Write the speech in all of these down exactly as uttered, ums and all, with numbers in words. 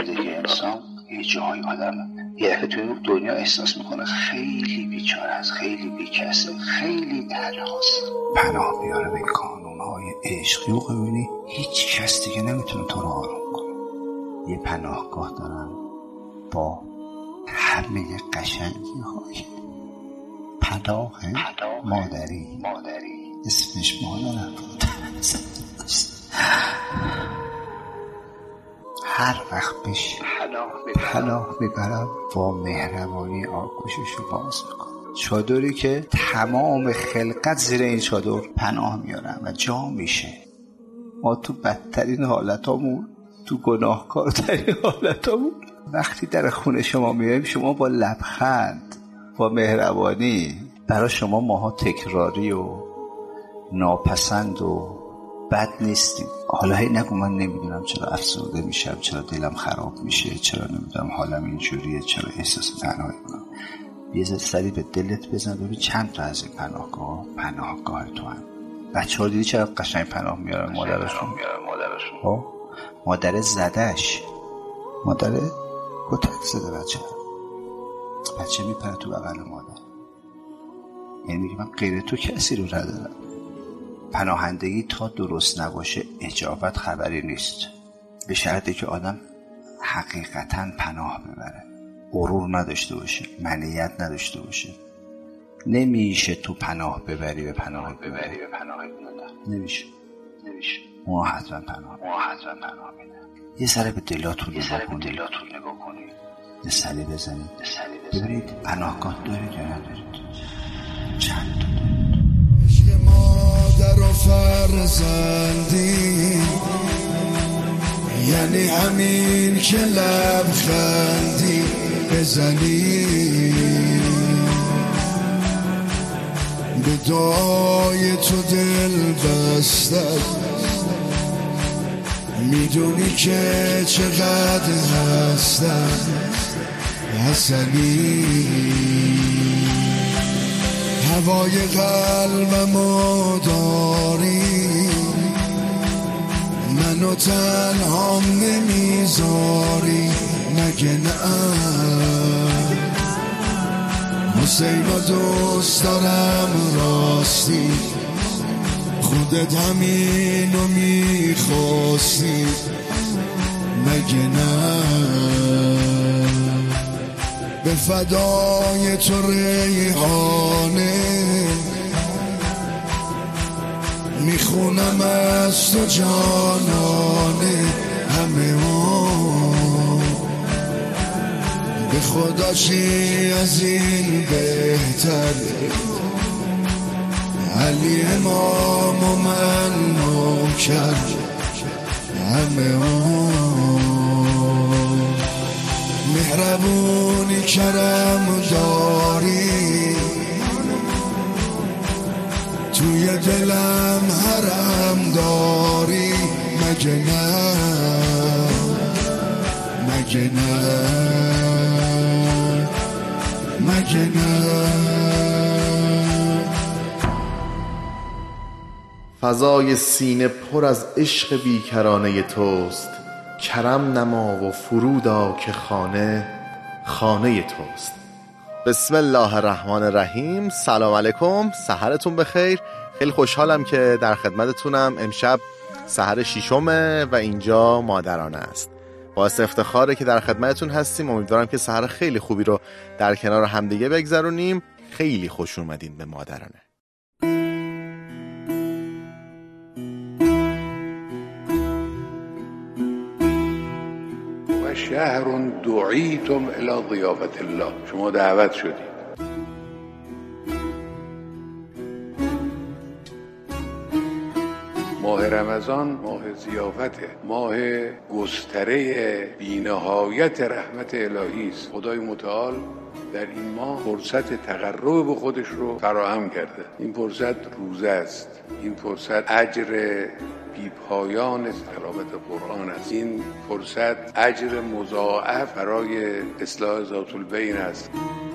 زندگی انسان یه جای آدم یه دفعه توی دنیا احساس میکنه خیلی بیچاره است، خیلی بیکسه، خیلی تنهاست. پناه بیاره به کانونهای عشقی و قبیلی هیچ کس دیگه نمیتونه تو رو آروم کنه. یه پناهگاه دارن با همه قشنگی های پناه مادری مادری اسمش مادرم هر وقت بشه پناه میبرم با مهربانی آغوششو باز میکنم. چادری که تمام خلقت زیر این چادر پناه میارن و جا میشه. ما تو بدترین حالتامون، تو گناهکارترین حالتامون، وقتی در خونه شما میایم شما با لبخند، با مهربانی، برای شما ماها تکراری و ناپسند و بد نیستیم. حالا هی نگو من نمیدونم چرا افسرده میشم، چرا دلم خراب میشه، چرا نمیدونم حالم اینجوریه، چرا احساس تنهایی کنم. یه سری به دلت بزن ببین چند تا از این پناهگاه پناهگاه تو هم. بچه ها دیدی چرا قشنگ پناه میارن مادرشون؟ ها مادر زدش، مادر کتک زده بچه بچه میپره تو بغل مادر. یعنی میگه من غیر تو کسی رو ندارم. پناهندگی تا درست نباشه اجابت خبری نیست، به شرطی که آدم حقیقتا پناه ببره، غرور نداشته باشه، منیت نداشته باشه. نمیشه تو پناه ببری به پناه ببری به پناه نمیشه نمیشه ما حتما پناه ما حتما پناه میده. یه سر به دلاتون نگاه کنید، دلاتون نگاه کنید، یه سری بزنید ببینید پناهگاه دارید یا ندارید. چند تا عشق مادر و فرزندی یعنی همین که لبخندی بزنی به دعای تو دل بستد. میدونی که چقدر هستم حسنی، هوای قلبمو داری، منو تنهام نمیذاری. مگه نه حسینو دوست دارم راستی، خودت همینو میخواستی. مگه نه به فدای تو ریحانه میخونم از تو جانانه. همه اون به خدا چی از این بهتر، علی امام و من نوکر. همه اون مهربونی کرم داری، توی دلم حرم داری. مگه نه مگه نه مگه نه. فضای سینه پر از عشق بیکرانه توست، کرم نما و فرودا که خانه خانه توست. بسم الله الرحمن الرحیم. سلام علیکم، سحرتون بخیر. خیلی خوشحالم که در خدمتتونم. امشب سحر شیشمه و اینجا مادرانه است. باعث افتخاره که در خدمتتون هستیم. امیدوارم که سحر خیلی خوبی رو در کنار همدیگه بگذرونیم. خیلی خوش اومدین به مادرانه. و شهر دعیتم الی ضیافت الله، شما دعوت شدید. ماه رمضان ماه ضیافته، ماه گستره بی‌نهایت رحمت الهی است. خدای متعال در این ماه فرصت تقرب به خودش رو فراهم کرده. این فرصت روزه است، این فرصت اجر بی پایان تلاوت قرآن است، این فرصت اجر مضاعف برای اصلاح ذات البین است.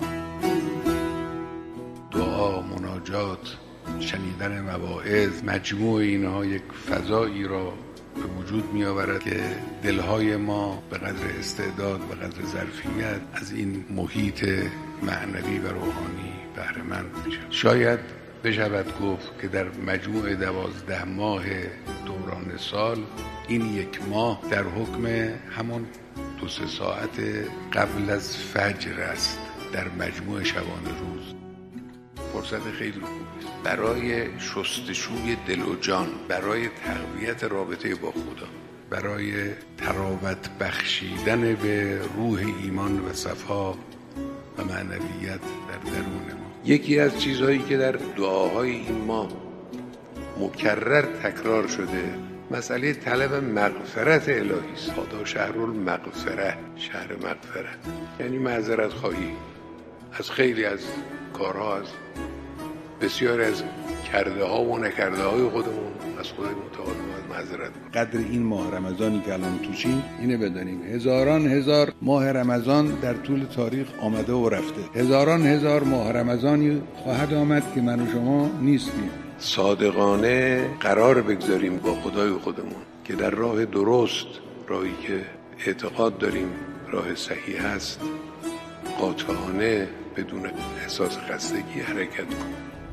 دعا، مناجات، شنیدن مواعظ، مجموع اینها یک فضایی را به وجود می آورد که دلهای ما به قدر استعداد و قدر ظرفیت از این محیط معنوی و روحانی بهره مند میشن. شاید بشود گفت که در مجموع دوازده ماه دوران سال این یک ماه در حکم همون دو سه ساعت قبل از فجر است در مجموع شبانه روز. فرصت خیلی خوبی است برای شستشوی دل و جان، برای تقویت رابطه با خدا، برای تراوت بخشیدن به روح ایمان و صفا و معنویت در درون ما. یکی از چیزهایی که در دعاهای این ماه مکرر تکرار شده مسئله طلب مغفرت الهی است. خدا شهر المغفره، شهر مغفرت، یعنی معذرت خواهی از خیلی از کارها، از بسیاری از کرده ها و نکرده های خودمون. از خدای متعال باید معذرت. قدر این ماه رمضانی که الان توشیم اینه بدانیم هزاران هزار ماه رمضان در طول تاریخ آمده و رفته، هزاران هزار ماه رمضانی خواهد آمد که من و شما نیستیم. صادقانه قرار بگذاریم با خدای خودمون که در راه درست، راهی که اعتقاد داریم راه صحیح هست، قاطعانه بدون احساس خستگی حرکت کنیم.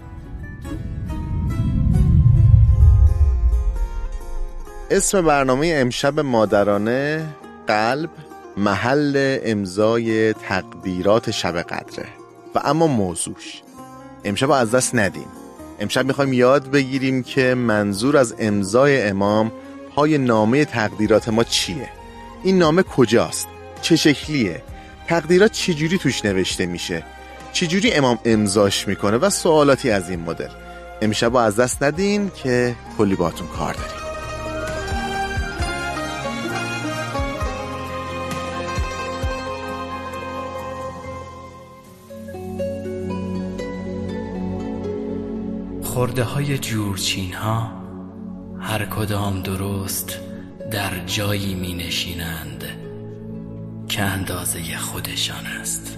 اسم برنامه امشب مادرانه قلب محل امضای تقدیرات شب قدره و اما موضوعش امشب از دست ندیم. امشب میخوایم یاد بگیریم که منظور از امضای امام پای نامه تقدیرات ما چیه، این نامه کجاست، چه شکلیه، تقدیرات چجوری توش نوشته میشه، چجوری امام امضاش میکنه و سوالاتی از این مدل. امشب از دست ندین که کلی باتون کار داریم. خرده های جورچین ها هر کدام درست در جایی می نشینند که اندازه خودشان است.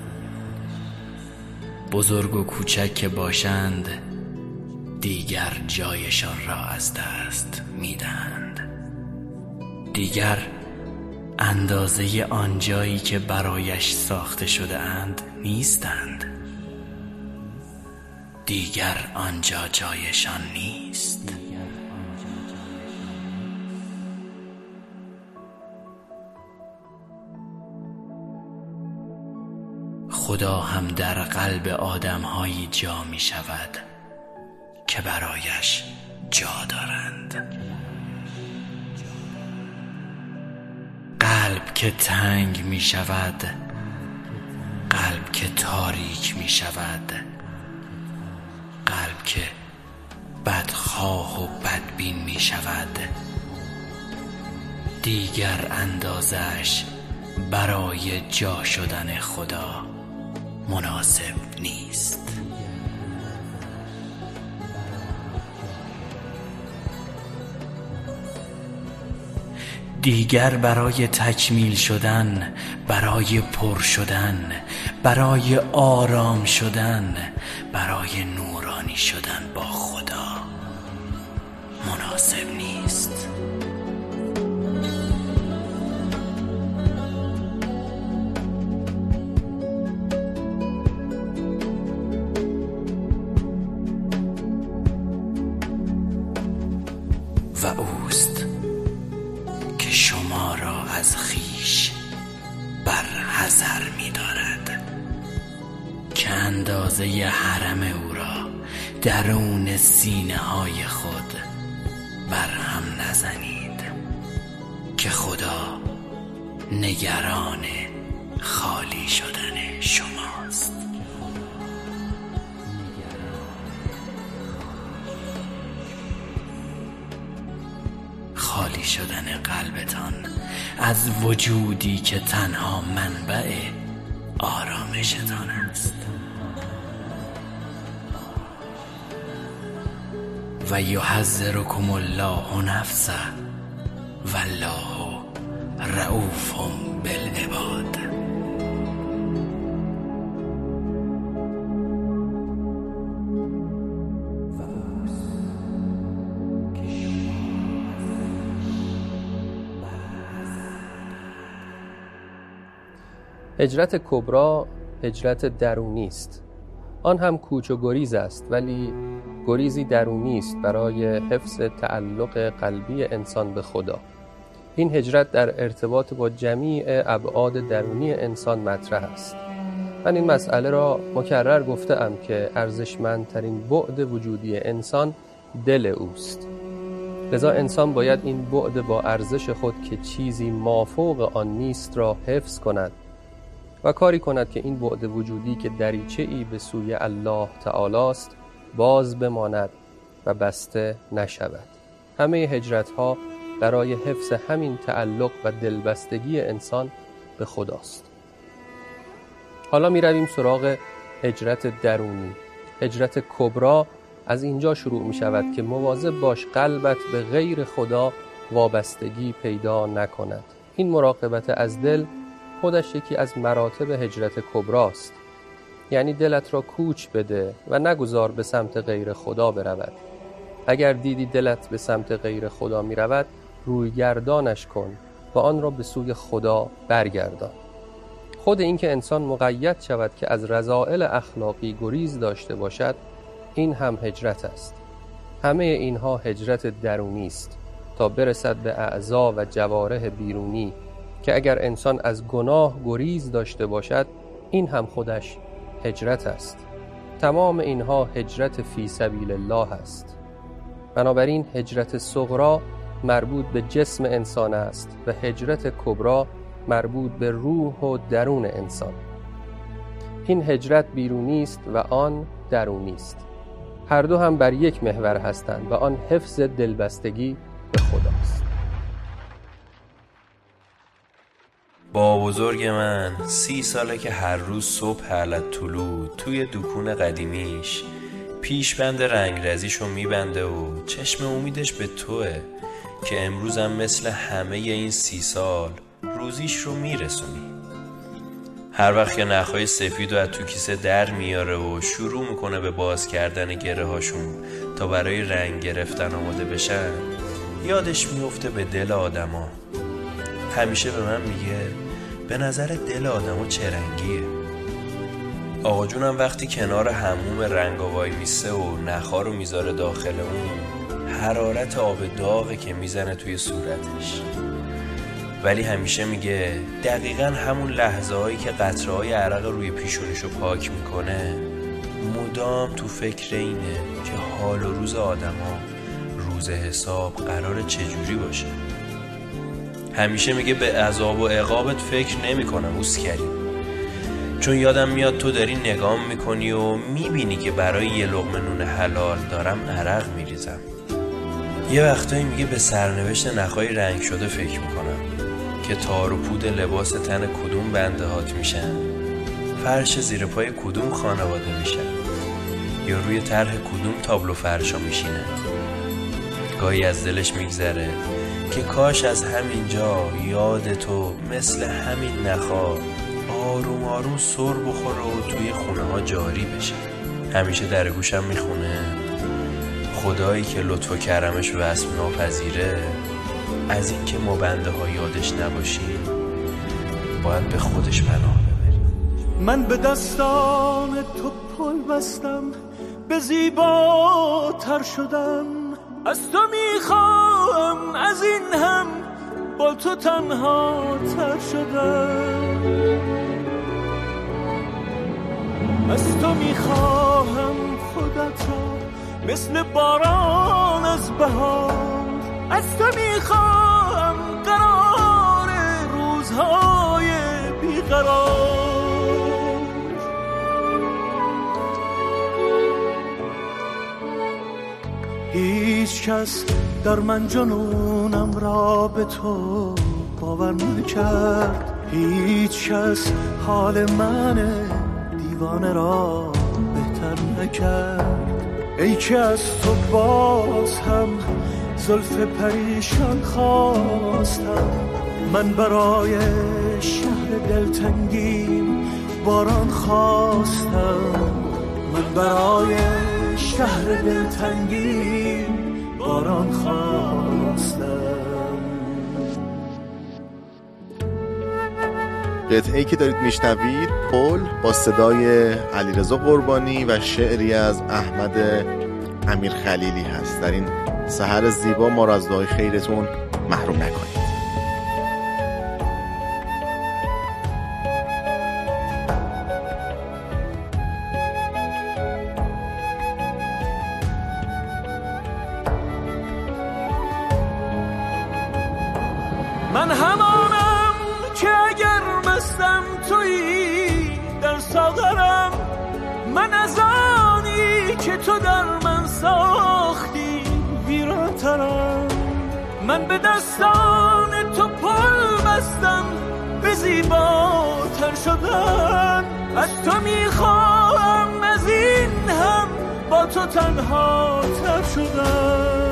بزرگ و کوچک که باشند دیگر جایشان را از دست می دهند. دیگر اندازه آن جایی که برایش ساخته شده اند نیستند. دیگر آنجا جایشان نیست. خدا هم در قلب آدم‌هایی جا می شود که برایش جا دارند. قلب که تنگ می شود، قلب که تاریک می شود، قلب که بدخواه و بدبین می شود، دیگر اندازش برای جا شدن خدا مناسب نیست. دیگر برای تکمیل شدن، برای پر شدن، برای آرام شدن، برای نورانی شدن با خدا مناسب نیست. و اوست که شما را از خویش بر حذر می دارد که اندازه حرم او را درون سینه های خود بر هم نزنید که خدا نگران خالی شدن شماست. خالی شدن قلبتان از وجودی که تنها منبع آرامشتان است. و یحذرکم الله نفسه والله رؤوف بالعباد. هجرت کبری هجرت درونی است. آن هم کوچ و گریز است، ولی گریزی درونی است برای حفظ تعلق قلبی انسان به خدا. این هجرت در ارتباط با جمیع ابعاد درونی انسان مطرح است. من این مسئله را مکرر گفتم که ارزشمندترین بعد وجودی انسان دل اوست. لذا انسان باید این بعد با ارزش خود که چیزی مافوق آن نیست را حفظ کند و کاری کند که این بعد وجودی که دریچه‌ای به سوی الله تعالی است باز بماند و بسته نشود. همه هجرت‌ها برای حفظ همین تعلق و دلبستگی انسان به خداست. حالا می رویم سراغ هجرت درونی. هجرت کبری از اینجا شروع می شود که مواظب باش قلبت به غیر خدا وابستگی پیدا نکند. این مراقبت از دل خودش یکی از مراتب هجرت کبری است. یعنی دلت را کوچ بده و نگذار به سمت غیر خدا برود. اگر دیدی دلت به سمت غیر خدا می رود، روی گردانش کن و آن را به سوی خدا برگردان. خود این که انسان مقید شود که از رذائل اخلاقی گریز داشته باشد، این هم هجرت است. همه اینها هجرت درونی است تا برسد به اعضا و جوارح بیرونی که اگر انسان از گناه گریز داشته باشد، این هم خودش هجرت است. تمام اینها هجرت فی سبیل الله است. بنابراین هجرت صغری مربوط به جسم انسان است و هجرت کبری مربوط به روح و درون انسان. این هجرت بیرونی است و آن درونی است. هر دو هم بر یک محور هستند و آن حفظ دلبستگی به خداست. با بزرگ من سی ساله که هر روز صبح حالت طلوع توی دکون قدیمیش پیشبند رنگرزیشو میبنده و چشم امیدش به توه که امروزم مثل همه این سی سال روزیش رو میرسونی. هر وقت که نخهای سفید و از تو کیسه در میاره و شروع میکنه به باز کردن گره هاشون تا برای رنگ گرفتن آماده بشن، یادش میفته به دل آدما. همیشه به من میگه به نظر دل آدما چه رنگیه؟ آقا جونم وقتی کنار حموم رنگاوای میسته و نخها رو میذاره داخل اون، حرارت آب داغه که میزنه توی صورتش. ولی همیشه میگه دقیقاً همون لحظه هایی که قطره های عرق روی پیشونیشو پاک میکنه، مدام تو فکر اینه که حال و روز آدم ها روز حساب قراره چجوری باشه. همیشه میگه به عذاب و عقابت فکر نمی کنم اوس کریم، چون یادم میاد تو داری نگام میکنی و میبینی که برای یه لقمه نون حلال دارم عرق میریزم. یه وقتایی میگه به سرنوشت نخهای رنگ شده فکر میکنم که تار و پود لباس تن کدوم بنده هات میشن، فرش زیر پای کدوم خانواده میشن، یا روی طرح کدوم تابلو فرشا میشینه. گاهی از دلش میگذره که کاش از همین جا یاد تو مثل همین نخها آروم آروم سر بخوره و توی خونه ها جاری بشه. همیشه در گوشم میخونه خدایی که لطف و کرمش وصف ناپذیره، از این که ما بنده ها یادش نباشیم باید به خودش پناه ببریم. من به دستان تو پل بستم، به زیباتر شدم، از تو میخوام از این هم با تو تنها تر شدم. از تو میخواهم خودت را مثل باران از بهار، از تو میخواهم قرار روزهای بیقرار. هیچ کس در من جنونم را به تو باور نکرد، هیچ کس حال من دیوانه را بهتر نکرد. ای که از تو باز هم زلف پریشان خواستم، من برای شهر دلتنگیم باران خواستم، من برای شهر دلتنگیم باران خواستم. قطعه‌ای که دارید میشنوید پل با صدای علیرضا قربانی و شعری از احمد امیر خلیلی هست. در این سحر زیبا ما را از دعای خیرتون محروم نکنید. من همانم که اگر مستم تویی در ساغرم، من از آنی که تو در من ساختی ویرانترم. من به دستان تو پل بستم به زیباتر شدن، از تو میخواهم از این هم با تو تنها تر شدن.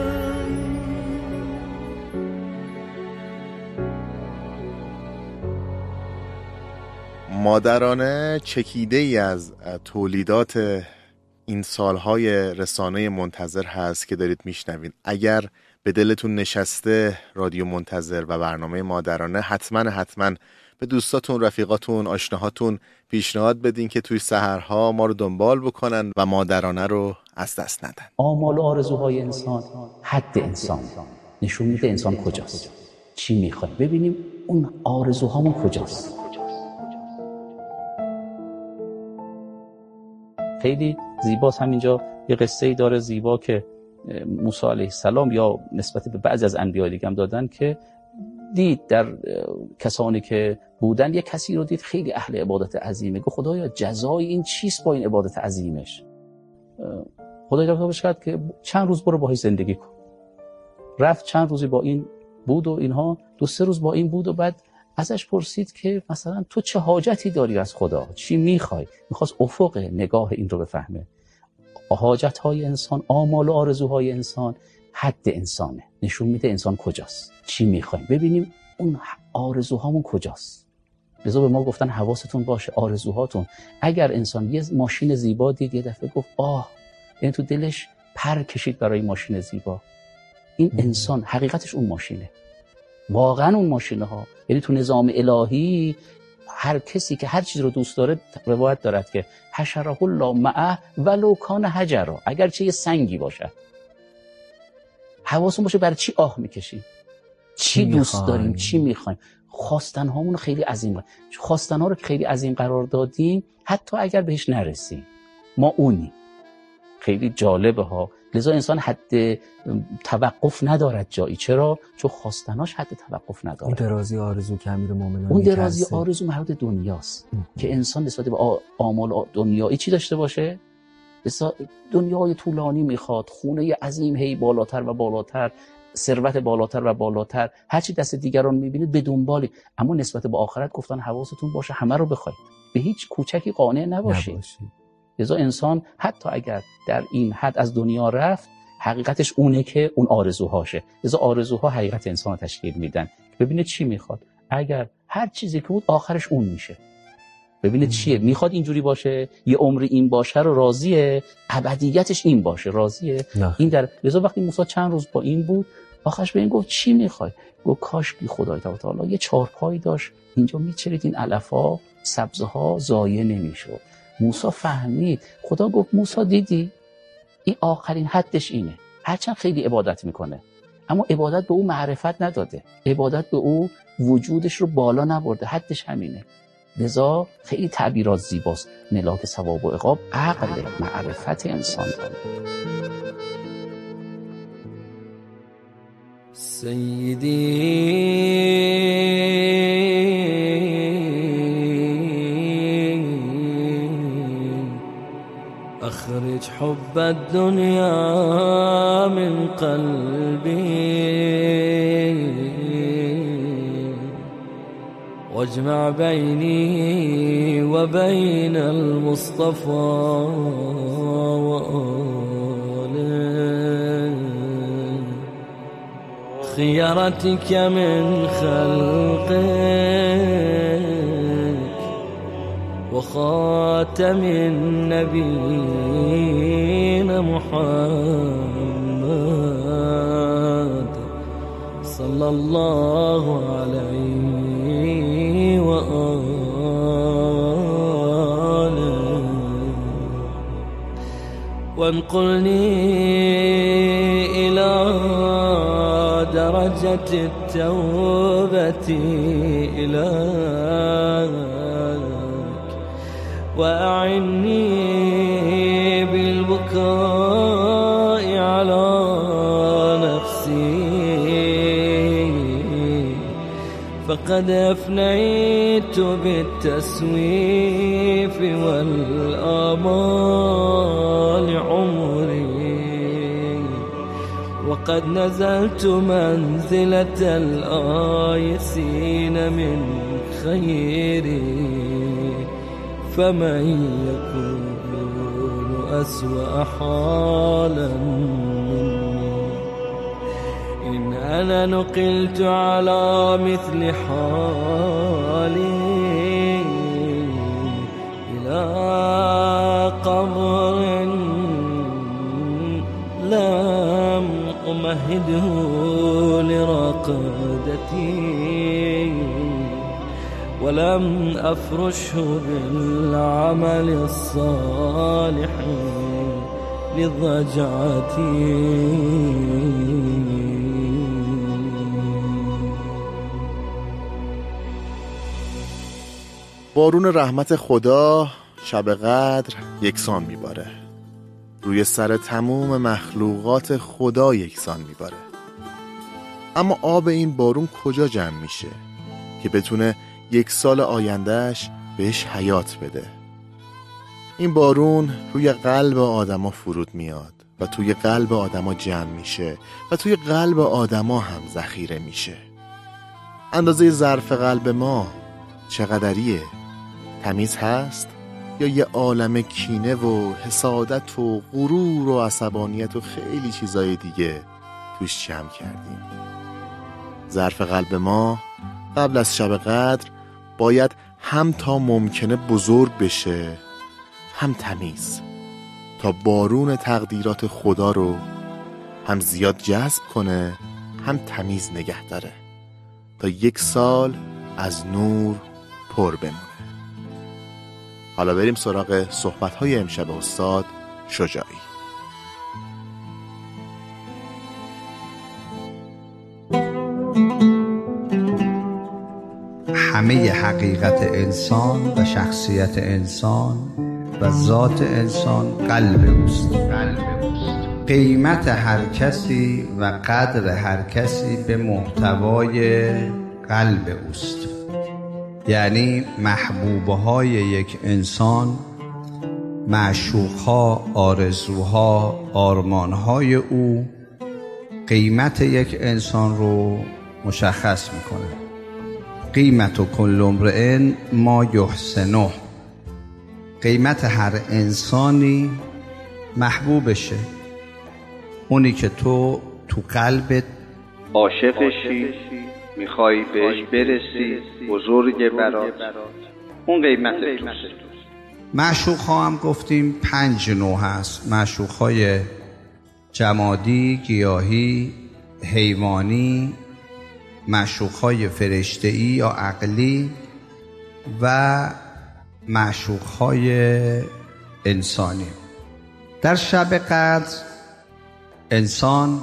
مادرانه چکیده ای از تولیدات این سالهای رسانه منتظر هست که دارید میشنوین. اگر به دلتون نشسته رادیو منتظر و برنامه مادرانه، حتما حتما به دوستاتون، رفیقاتون، آشناهاتون پیشنهاد بدین که توی سحرها ما رو دنبال بکنن و مادرانه رو از دست ندن. آمال و آرزوهای انسان حد انسان نشون میده انسان کجاست، چی میخواد. ببینیم اون آرزوهامون کجاست. خیلی زیباست. همینجا یه قصه‌ای داره زیبا که موسی علیه السلام یا نسبت به بعضی از انبیاء دیگه هم دادن که دید در کسانی که بودن یه کسی رو دید خیلی اهل عبادت عظیمه. گفت خدایا جزای این چیست با این عبادت عظیمش؟ خدای جوابش کرد که چند روز برو باهاش زندگی کن. رفت چند روزی با این بود و اینها دو سه روز با این بود و بعد ازش پرسید که مثلا تو چه حاجتی داری از خدا؟ چی میخوای؟ میخواست افق نگاه این رو بفهمه. حاجتهای انسان، آمال و آرزوهای انسان حد انسانه، نشون میده انسان کجاست، چی میخوایم. ببینیم اون آرزوهامون کجاست. لذا به ما گفتن حواستون باشه آرزوهاتون. اگر انسان یه ماشین زیبا دید یه دفعه گفت آه، یعنی تو دلش پر کشید برای ماشین زیبا، این انسان حقیقتش اون ماشینه، واقعا اون ماشینه ها. یعنی تو نظام الهی هر کسی که هر چیز رو دوست داره، روایت دارد که حشره الله معه ولو کان حجرا، اگر چه یه سنگی باشه. حواسون باشه برای چی آه میکشیم، چی دوست داریم، چی میخوایم. خواستن هامون خیلی عظیم، خواستن ها رو خیلی عظیم قرار دادیم حتی اگر بهش نرسیم ما اونی. خیلی جالبه ها. لذا انسان حد توقف ندارد جایی. چرا؟ چون خواستناش حد توقف نداره. اون درازی آرزو که امیر مومنان اون درازی آرزو مربوط دنیاست که انسان نسبت به آمال دنیایی چی داشته باشه؟ دنیای طولانی میخواد، خونه عظیم هی بالاتر و بالاتر، ثروت بالاتر و بالاتر، هر چی دست دیگران میبینید به دنبالی. اما نسبت به آخرت گفتن حواستون باشه همه رو بخواید، به هیچ کوچکی قانع نباشید. نباشید. لذا انسان حتی اگر در این حد از دنیا رفت، حقیقتش اونه که اون آرزوهاشه. لذا آرزوها حقیقت انسان رو تشکیل میدن. ببینه چی میخواد. اگر هر چیزی که بود آخرش اون میشه. ببینه چیه میخواد، اینجوری باشه، یه عمر این باشه رو راضیه، ابدیتش این باشه راضیه. نه. این در لذا وقتی موسی چند روز با این بود، آخرش به این گفت چی میخوای؟ گفت کاش که خدای تعالی یه چهارپایی داشت اینجا میچرید این علفا سبزه ها ضایع نمیشد. موسی فهمید. خدا گفت موسی دیدی این آخرین حدش اینه. هرچند خیلی عبادت میکنه اما عبادت به او معرفت نداده، عبادت به او وجودش رو بالا نبرده، حدش همینه. لذا خیلی تعبیرات زیباست. ملاک ثواب و عقاب عقل معرفت انسان داره. سیدی أخرج حب الدنيا من قلبي واجمع بيني وبين المصطفى وآله خيرتك من خلقك وخاتم النبيين محمد صلى صلى الله عليه وآله وانقلني إلى درجة التوبة إليك وأعني بالبكاء على نفسي فقد أفنيت بالتسويف والآمال عمري وقد نزلت منزلة الآيسين من خيري فمن يكون أسوأ حالا مني إن أنا نقلت على مثل حالي إلى قبر لم أمهده لرقادتي ولم أفرشه بالعمل الصالح لضجعتي. بارون رحمت خدا شب قدر یکسان میباره، روی سر تموم مخلوقات خدا یکسان میباره. اما آب این بارون کجا جمع میشه که بتونه یک سال آیندهش بهش حیات بده؟ این بارون روی قلب آدما فرود میاد و توی قلب آدما جمع میشه و توی قلب آدما هم ذخیره میشه. اندازه ظرف قلب ما چقدریه؟ تمیز هست یا یه عالم کینه و حسادت و غرور و عصبانیت و خیلی چیزای دیگه توش جمع کردیم؟ ظرف قلب ما قبل از شب قدر باید هم تا ممکنه بزرگ بشه هم تمیز، تا بارون تقدیرات خدا رو هم زیاد جذب کنه هم تمیز نگه داره، تا یک سال از نور پر بمونه. حالا بریم سراغ صحبت‌های امشب استاد شجاعی. همه حقیقت انسان و شخصیت انسان و ذات انسان قلب اوست. قیمت هر کسی و قدر هر کسی به محتوای قلب اوست. یعنی محبوبهای یک انسان، معشوقها، آرزوها، آرمانهای او قیمت یک انسان رو مشخص میکنه. قیمت و کل امرئ ما یحسنه، قیمت هر انسانی محبوبشه، اونی که تو تو قلبت عاشقشی، میخوای بهش برسی، بزرگ برات، اون قیمت توست. معشوق ها هم گفتیم پنج نوع هست: معشوق های جمادی، گیاهی، حیوانی، معشوق های فرشته‌ای یا عقلی و معشوق های انسانی. در شب قدر انسان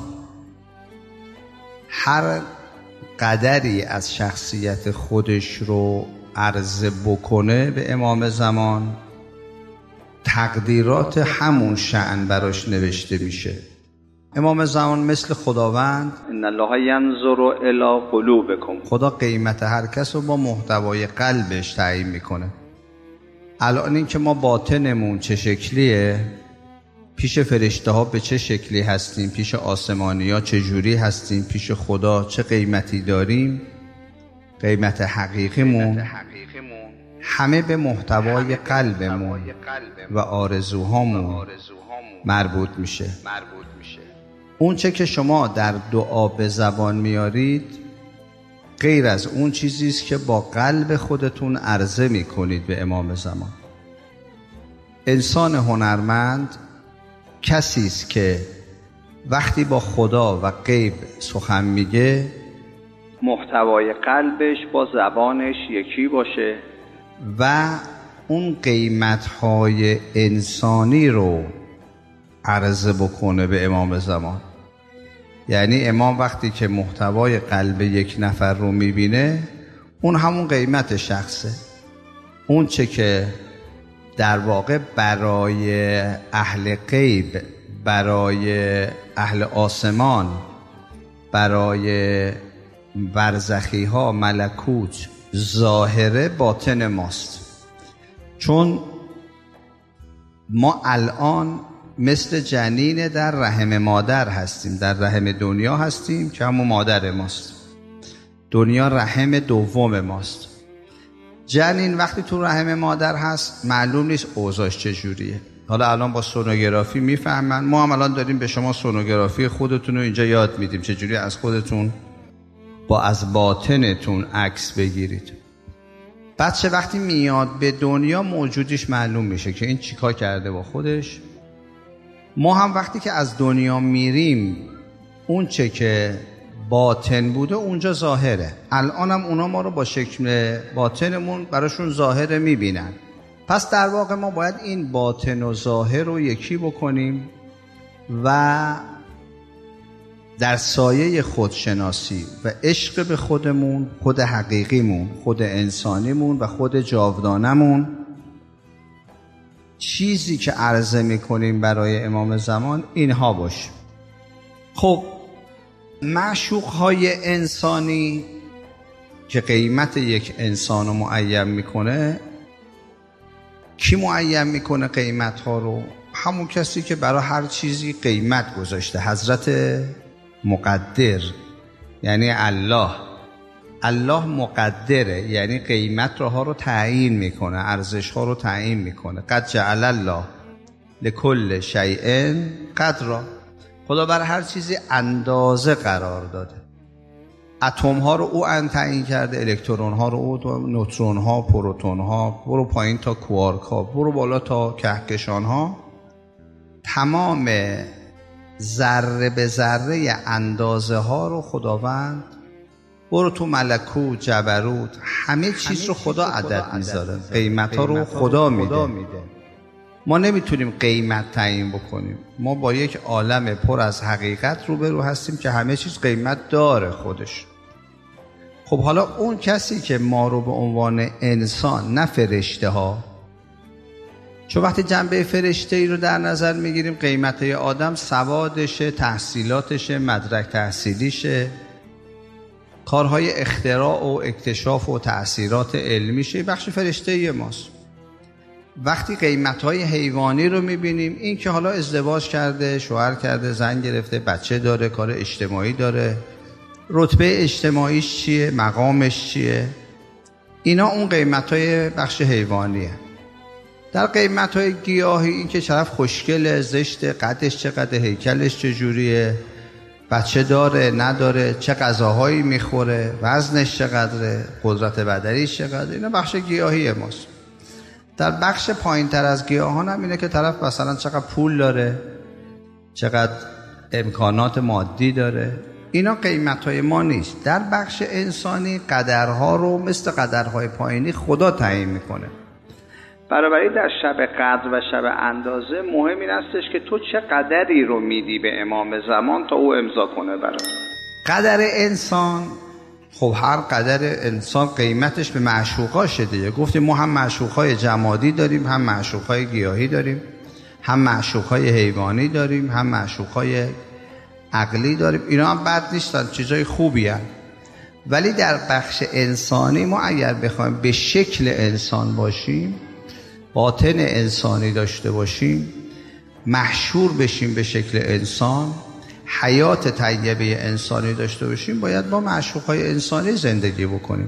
هر قدری از شخصیت خودش رو عرضه بکنه به امام زمان، تقدیرات همون شأن براش نوشته میشه. امام زمان مثل خداوند، ان الله ینظر الی قلوبکم، خدا قیمت هر کس رو با محتوای قلبش تعیین میکنه. الان این که ما باطنمون چه شکلیه، پیش فرشته ها به چه شکلی هستیم، پیش آسمانی ها چه جوری هستیم، پیش خدا چه قیمتی داریم، قیمت حقیقیمون همه به محتوای قلبمون و آرزوهامون مربوط میشه. اون چه که شما در دعا به زبان میارید غیر از اون چیزیست که با قلب خودتون عرضه میکنید به امام زمان. انسان هنرمند کسی است که وقتی با خدا و غیب سخن میگه محتوای قلبش با زبانش یکی باشه و اون قیمت‌های انسانی رو عرضه بکنه به امام زمان. یعنی امام وقتی که محتوای قلب یک نفر رو میبینه، اون همون قیمت شخصه. اون چه که در واقع برای اهل غیب، برای اهل آسمان، برای برزخی ها، ملکوت ظاهره، باطن ماست. چون ما الان مثل جنین در رحم مادر هستیم، در رحم دنیا هستیم که همون مادر ماست. دنیا رحم دوم ماست. جنین وقتی تو رحم مادر هست معلوم نیست اوضاعش چجوریه. حالا الان با سونوگرافی میفهمن. ما هم الان داریم به شما سونوگرافی خودتون رو اینجا یاد میدیم، چجوری از خودتون با از باطنتون عکس بگیرید. بچه وقتی میاد به دنیا موجودیش معلوم میشه که این چیکار کرده با خودش. ما هم وقتی که از دنیا میریم اون چه که باطن بوده اونجا ظاهره. الان هم اونا ما رو با شکل باطنمون براشون ظاهره میبینن. پس در واقع ما باید این باطن و ظاهر رو یکی بکنیم و در سایه خودشناسی و عشق به خودمون، خود حقیقیمون، خود انسانیمون و خود جاودانمون، چیزی که عرضه میکنیم برای امام زمان اینها باشه. خب معشوقهای انسانی که قیمت یک انسان رو معین میکنه، کی معین میکنه قیمت ها رو؟ همون کسی که برای هر چیزی قیمت گذاشته، حضرت مقدر، یعنی الله. الله مقدره، یعنی قیمت ها رو تعیین میکنه، ارزش ها رو تعیین میکنه. قد جعل الله لکل شیء قدرا. خدا برای هر چیزی اندازه قرار داده. اتم ها رو او تعیین کرده، الکترون ها رو او، نوترون ها، پروتون ها، برو پایین تا کوارک ها، برو بالا تا کهکشان ها. تمام ذره به ذره اندازه ها رو خداوند، برو تو ملکوت، جبروت، همه چیز رو خدا عدد میذاره، قیمت ها رو خدا میده. ما نمیتونیم قیمت تعیین بکنیم. ما با یک عالم پر از حقیقت روبرو هستیم که همه چیز قیمت داره خودش. خب حالا اون کسی که ما رو به عنوان انسان، نه فرشته ها، چون وقتی جنبه فرشته ای رو در نظر میگیریم، قیمت آدم سوادشه، تحصیلاتشه، مدرک تحصیلیشه، کارهای اختراع و اکتشاف و تأثیرات علمیشه، بخش فرشته ماست. وقتی قیمت‌های حیوانی رو می‌بینیم، این که حالا ازدواج کرده، شوهر کرده، زن گرفته، بچه داره، کار اجتماعی داره، رتبه اجتماعیش چیه، مقامش چیه، اینا اون قیمت‌های بخش حیوانیه. در قیمت‌های گیاهی، این که طرف خوشگله، زشته، قدش چقدر، هیکلش چجوریه، بچه داره، نداره، چه غذاهایی میخوره، وزنش چقدره، قدرت بدنیش چقدره، اینا بخش گیاهی ماست. در بخش پایین تر از گیاهان هم اینه که طرف مثلا چقدر پول داره، چقدر امکانات مادی داره. اینا قیمت‌های ما نیست. در بخش انسانی قدرها رو مثل قدرهای پایینی خدا تعیین میکنه. بنابراین در شب قدر و شب اندازه مهم این استش که تو چه قدری رو میدی به امام زمان تا او امضا کنه برات. قدر انسان، خب هر قدر انسان قیمتش به معشوقاشه دیگه. گفتیم ما هم معشوقای جمادی داریم، هم معشوقای گیاهی داریم، هم معشوقای حیوانی داریم، هم معشوقای عقلی داریم. اینا هم بد نیستن، چیزای خوبی هستن. ولی در بخش انسانی ما اگر بخوایم به شکل انسان باشیم، باطن انسانی داشته باشیم، محشور بشیم به شکل انسان، حیات طیبه انسانی داشته باشیم، باید با معشوقهای انسانی زندگی بکنیم.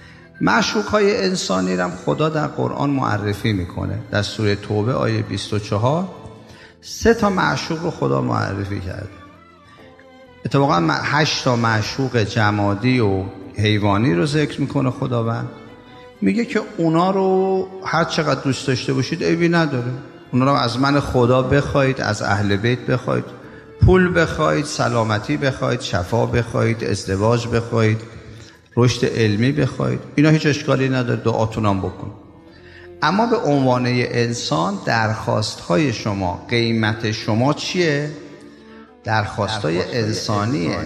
معشوقهای انسانی رو خدا در قرآن معرفی میکنه. در سوره توبه آیه بیست و چهار سه تا معشوق رو خدا معرفی کرده. اتفاقا هشت تا معشوق جمادی و حیوانی رو ذکر میکنه خداوند. میگه که اونا رو هر چقدر دوست داشته باشید عیبی نداره. اونا رو از من خدا بخواید، از اهل بیت بخواید، پول بخواید، سلامتی بخواید، شفا بخواید، ازدواج بخواید، رشد علمی بخواید، اینا هیچ اشکالی نداره، دعاتونم بکن. اما به عنوان انسان درخواست‌های شما، قیمت شما چیه؟ درخواست‌های انسانیه،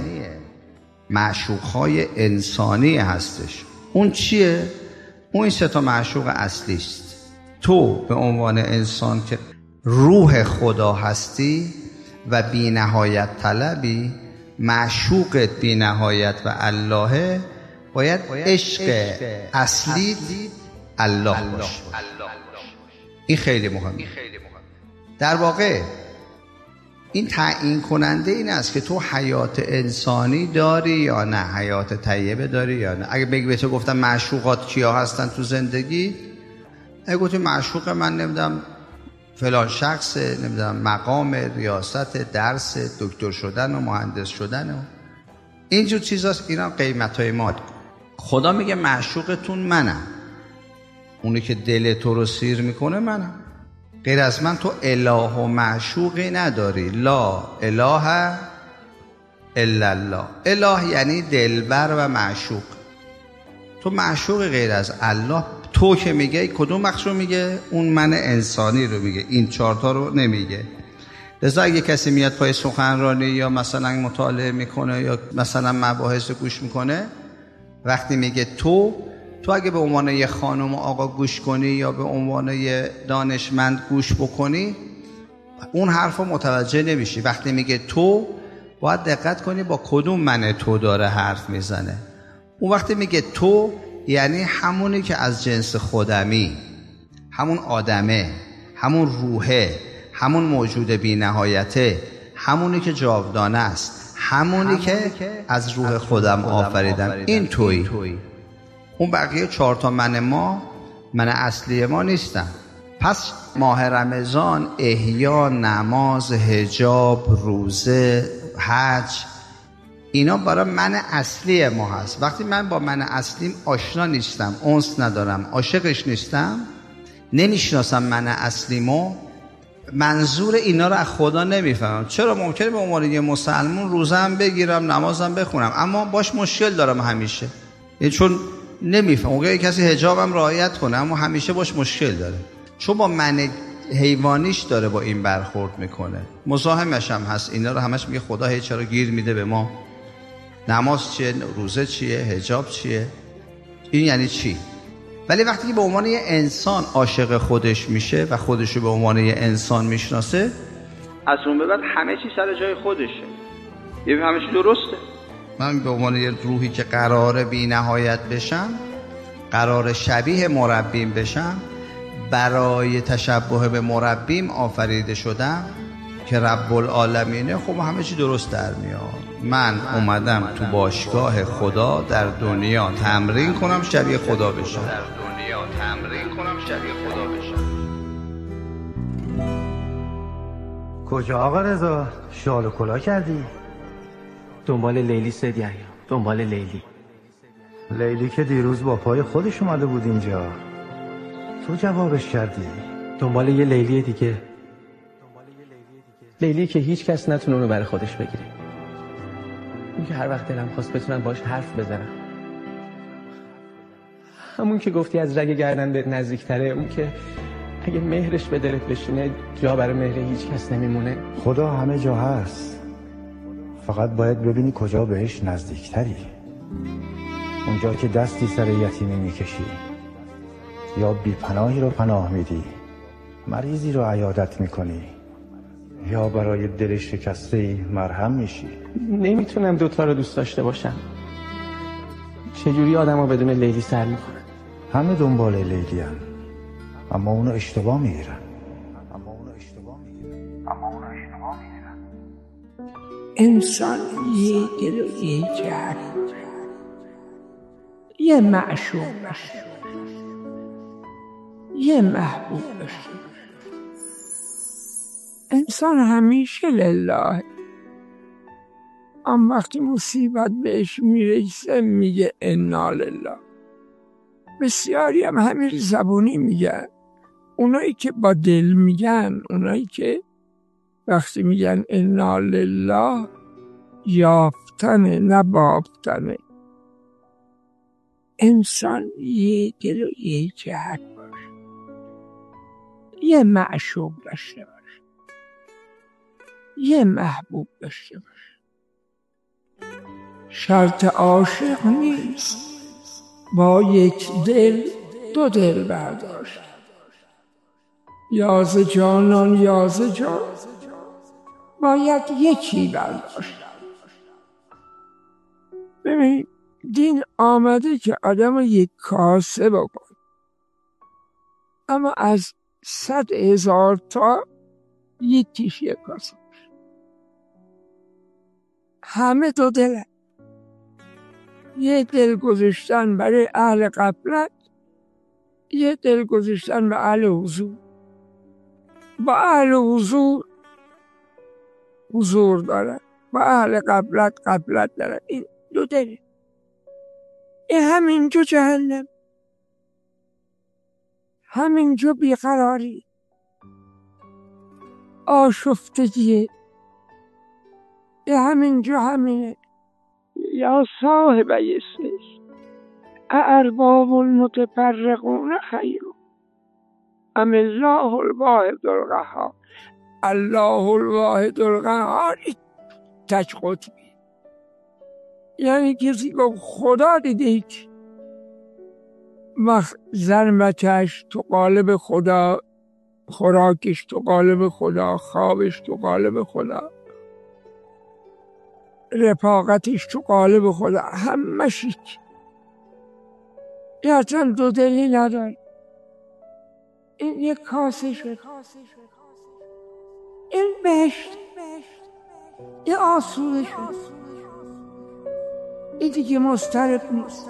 معشوق‌های انسانی هستش. اون چیه؟ اون این سه تا معشوق اصلی است. تو به عنوان انسان که روح خدا هستی و بی نهایت طلبی، معشوقت بی نهایت و اللهه، باید عشق اصلی الله باشه. این خیلی مهمه. در واقع این تعیین کننده این است که تو حیات انسانی داری یا نه، حیات طیبه داری یا نه. اگه بگی به تو گفتم معشوقات کیا هستن تو زندگی، اگه گفتی معشوق من نمیدونم فلان شخصه، نمیدونم مقام ریاست، درس، دکتر شدن و مهندس شدن و اینجور چیزاست، اینا قیمتای ما. خدا میگه معشوقتون منم، اونی که دل تو رو سیر میکنه منم. غیر از من تو اله و معشوقی نداری. لا اله الا الله. اله یعنی دلبر و معشوق. تو معشوق غیر از الله. تو که میگه کدوم مخشو میگه؟ اون من انسانی رو میگه، این چهارتا رو نمیگه. لذا اگه کسی میاد پای سخنرانی یا مثلا مطالعه میکنه یا مثلا مباحث گوش میکنه، وقتی میگه تو تو اگه به عنوان یه خانم و آقا گوش کنی یا به عنوان یه دانشمند گوش بکنی، اون حرف رو متوجه نمیشی. وقتی میگه تو، باید دقت کنی با کدوم من تو داره حرف میزنه. اون وقتی میگه تو یعنی همونی که از جنس خودمی، همون آدمه، همون روحه، همون موجود بی نهایته، همونی که جاودانه است، همونی, همونی که, که از روح از خودم, خودم آفریدم. آفریدم این تویی. توی. اون بقیه چهار تا من ما، من اصلی ما نیستن. پس ماه رمضان، احیا، نماز، حجاب، روزه، حج، اینا برای من اصلی ما هست. وقتی من با من اصلیم آشنا نیستم، انس ندارم، عاشقش نیستم، نمیشناسم من اصلیمو، منظور اینا رو از خدا نمیفهمم. چرا؟ ممکنه به عنوان یه مسلمان روزه هم بگیرم، نمازم بخونم، اما باش مشکل دارم همیشه، چون نمیفهم. اگه کسی حجابم رعایت کنه اما همیشه باش مشکل داره، چون با من حیوانیش داره با این برخورد میکنه. مزاحمش هم هست. اینا رو همش میگه خدا هی چرا گیر میده به ما؟ نماز چیه؟ روزه چیه؟ حجاب چیه؟ این یعنی چی؟ ولی وقتی که به عنوان یه انسان عاشق خودش میشه و خودشو به عنوان یه انسان میشناسه، از اون به بعد همه چی سر جای خودشه، یه همه چی درسته. من به عنوان یه روحی که قراره بی نهایت بشم، قرار شبیه مربیم بشم، برای تشبه به مربیم آفریده شدم که رب العالمینه، خب همه چی درست در میاد. من اومدم تو باشگاه خدا در دنیا تمرین کنم شبیه خدا بشم. در دنیا تمرین کنم شبیه خدا بشم. کجا آقا رضا؟ شال و کلاه کردی؟ دنبال لیلی سید یحیی، دنبال لیلی. لیلی که دیروز با پای خودش اومده بود اینجا، تو جوابش کردی؟ دنبال یه لیلی دیگه، لیلی که هیچ کس نتونه اونو برای خودش بگیره. اون که هر وقت دلم خواست بتونم باش حرف بزنم. همون که گفتی از رگ گردن به نزدیکتره، اون که اگه مهرش به دلت بشینه جا برای مهر هیچ کس نمیمونه. خدا همه جا هست، فقط باید ببینی کجا بهش نزدیکتری. اونجا که دستی سر یتیمی میکشی، یا بیپناهی رو پناه میدی، مریضی رو عیادت میکنی، یا برای دل شکسته‌ای مرهم میشی. نمیتونم دوتا رو دوست داشته باشم. چجوری آدم ها بدون لیلی سر میکنن؟ همه دنبال لیلی هم. اما اونو اشتباه میگیرن. انسان یه دل و یه جهت، یه معشوق بشه، یه محبوب بشه. انسان همیشه لله، اما وقتی مصیبت بهش میرسه میگه انا لله. بسیاری هم همین زبونی میگن. اونایی که با دل میگن، اونایی که وقتی میگن انا لله، یافتنه نه بافتنه. انسان یه دل و یه جهت باشه، یه معشوق داشته باشه، یه محبوب داشته باشه. شرط عاشق نیست با یک دل دو دل برداشت، یاز جانان یاز جان باید یکی برداشت. ببین دین آمده که آدم رو یک کاسه بکن، اما از صد هزار تا یکیش یک کاسه باشه. همه دو دل، یه دل گذاشتن برای اهل غفلت، یه دل گذاشتن به اهل حضور. با اهل حضور حضور داره، با اهل غفلت غفلت داره. این دو دل، این همینجا جهنم، همینجا بیقراری، آشفتگیه، این همینجا همینه. یا صاحب یسش ارباب المتفرقون خیر ام الله الواحد القهار. الله الواحد القهار تک قطبی، یعنی کسی که خدا دیده که وقت زن بچهش تو قالب خدا، خوراکش تو قالب خدا، خوابش تو قالب خدا، رفاقتش تو قالب خدا، همش هیچ. یه اصلا دو دلی نداره. این یک کاسه شد، این بهشت، این آسوده شد، این دیگه مضطرب نیست.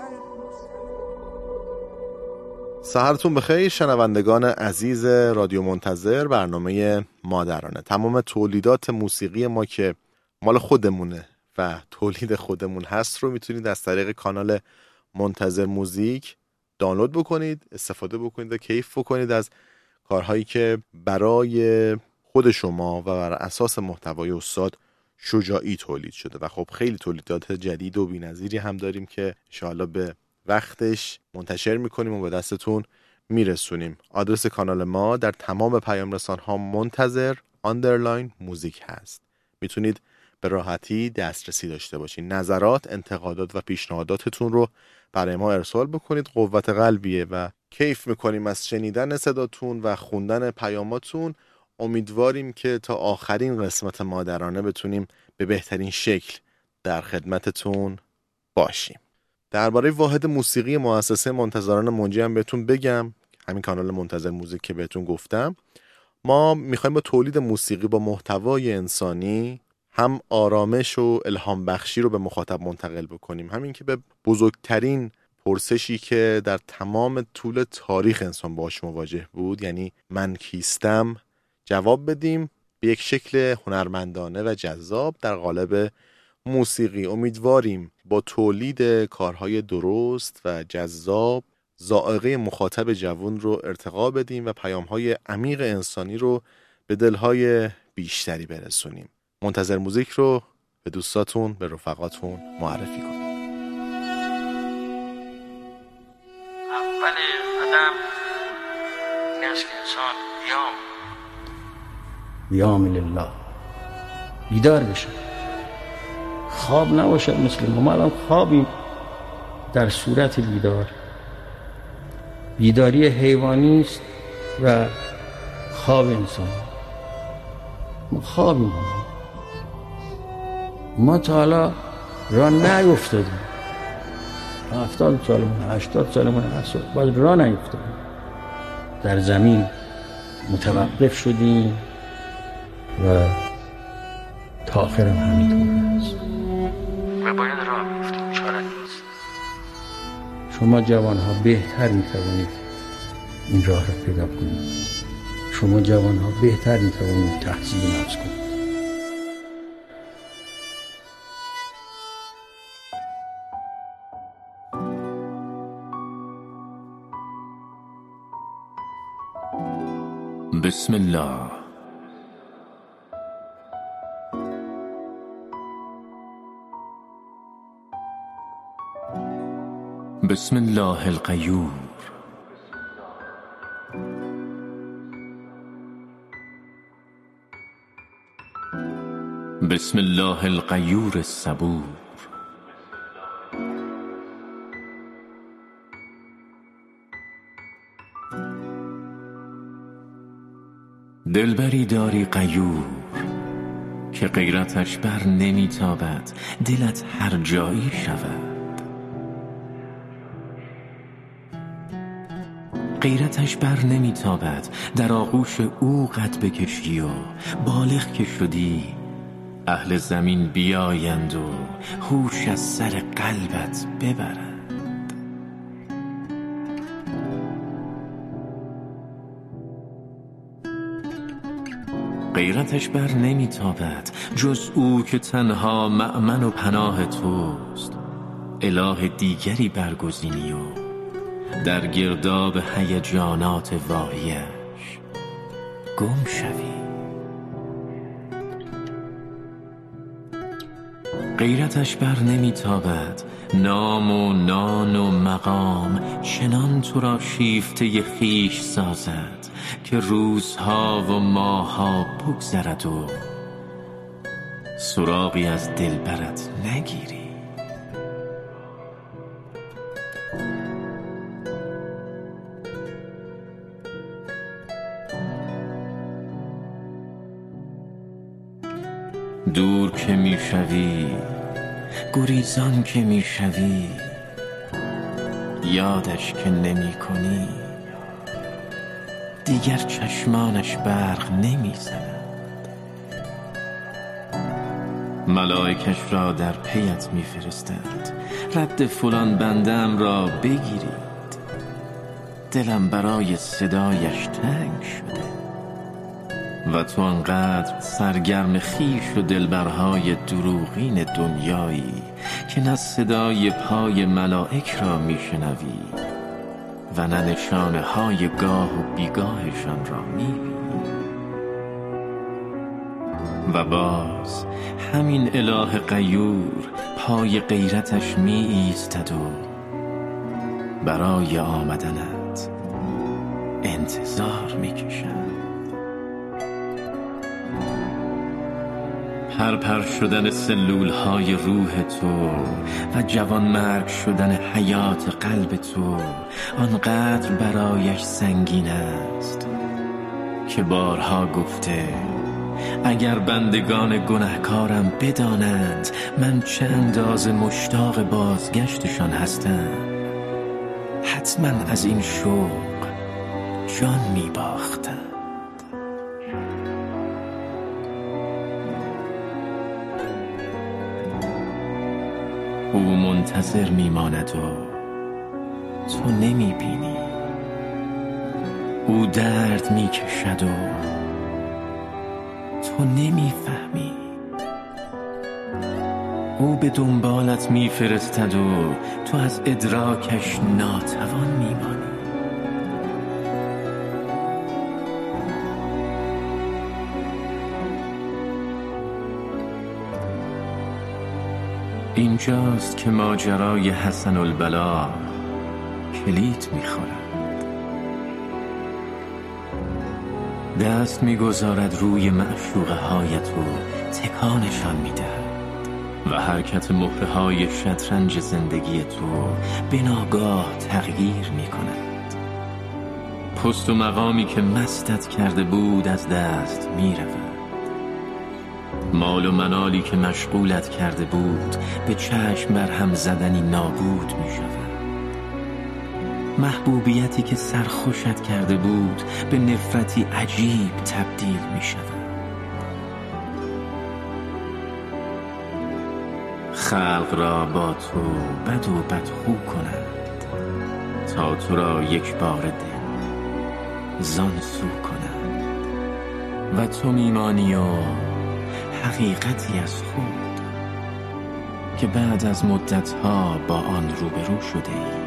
سحرتون بخیر شنوندگان عزیز رادیو منتظر، برنامه مادرانه. تمام تولیدات موسیقی ما که مال خودمونه و تولید خودمون هست رو میتونید از طریق کانال منتظر موزیک دانلود بکنید، استفاده بکنید و کیف بکنید از کارهایی که برای خود شما و بر اساس محتوای استاد شجاعی تولید شده. و خب خیلی تولیدات جدید و بی‌نظیری هم داریم که ان شاءالله به وقتش منتشر میکنیم و به دستتون میرسونیم. آدرس کانال ما در تمام پیام رسان ها منتظر آندرلاین موزیک هست. میتونید به راحتی دسترسی داشته باشین. نظرات، انتقادات و پیشنهاداتتون رو برای ما ارسال بکنید. قوت قلبیه و کیف میکنیم از شنیدن صداتون و خوندن پیاماتون. امیدواریم که تا آخرین قسمت مادرانه بتونیم به بهترین شکل در خدمتتون باشیم. درباره واحد موسیقی مؤسسه منتظران منجی هم بهتون بگم، همین کانال منتظر موزیک که بهتون گفتم. ما میخوایم با تولید موسیقی با محتوای انسانی هم آرامش و الهام بخشی رو به مخاطب منتقل بکنیم، همین که به بزرگترین پرسشی که در تمام طول تاریخ انسان باهاش مواجه بود، یعنی من کیستم، جواب بدیم به یک شکل هنرمندانه و جذاب در قالب موسیقی. امیدواریم با تولید کارهای درست و جذاب ذائقه مخاطب جوان رو ارتقا بدیم و پیام‌های عمیق انسانی رو به دل‌های بیشتری برسونیم. منتظر موزیک رو به دوستاتون، به رفقاتون معرفی کنید. اول قدم این است که انسان قیام قیام لله، بیدار بشه، خواب نباشد. مثل ما الان خوابیم در صورت بیدار. بیداری حیوانی است و خواب انسان. ما خوابیم، ما تا حالا راه نیفتادیم. هفتاد سالمون، هشتاد سالمون هست، باید راه نیفتادیم. در زمین متوقف شدیم و تا آخرم همینطور هست و باید راه بیفتیم، چاره نیست. شما جوان ها بهتر میتوانید این راه را پیدا کنید. شما جوان ها بهتر میتوانید تحصیل نفس کنید. بسم الله. بسم الله الغیور. بسم الله الغیور الصبور. دلبری داری غیور که غیرتش بر نمیتابد، دلت هر جایی شود. غیرتش بر نمیتابد، در آغوش او قد بکشی و بالغ که شدی اهل زمین بیایند و هوش از سر قلبت ببرند. غیرتش بر نمیتابد جز او که تنها مأمن و پناه توست. اله دیگری برگزینی و در گرداب هیجانات واهیش گم شوی. غیرتش بر نمیتابد نام و نان و مقام چنان تو را شیفته خویش سازد که روزها و ماهها بگذرد و سراغی از دلبرت نگیری. دور که میشوی، گریزان که میشوی، یادش که نمی کنی، دیگر چشمانش برق نمیزند. ملائکش را در پیت میفرستند رد فلان بندم را بگیرید. دلم برای صدایش تنگ شده و تو انقدر سرگرم خویش و دلبرهای دروغین دنیایی که نه صدای پای ملائک را میشنوی و نه نشانه های گاه و بیگاهشان را میبینی. و باز همین اله غیور پای غیرتش می ایستد و برای آمدنت انتظار میکشد. پرپر شدن سلول های روح تو و جوان مرگ شدن حیات قلب تو آنقدر برایش سنگین است که بارها گفته اگر بندگان گناهکارم بدانند من چه اندازه مشتاق بازگشتشان هستم، حتما از این شوق جان می باختم. او منتظر میماند و تو نمیبینی. او درد میکشد و تو نمیفهمی. او به دنبالت میفرستد و تو از ادراکش ناتوان میمانی. اینجاست که ماجرای حسن البلا کلید میخورد. دست میگذارد روی معشوقه هایت و تکانشان میدهد و حرکت مهره های شطرنج زندگی تو به ناگاه تغییر میکند. پست و مقامی که مستت کرده بود از دست میرود. مال و منالی که مشغولت کرده بود به چشم برهم زدنی نابود می شود. محبوبیتی که سرخوشت کرده بود به نفرتی عجیب تبدیل می شود. خلق را با تو بد و بدخو کنند تا تو را یک بار دل زان سو کنند و تو میمانی و حقیقتی از خود که بعد از مدتها با آن روبرو شده ای.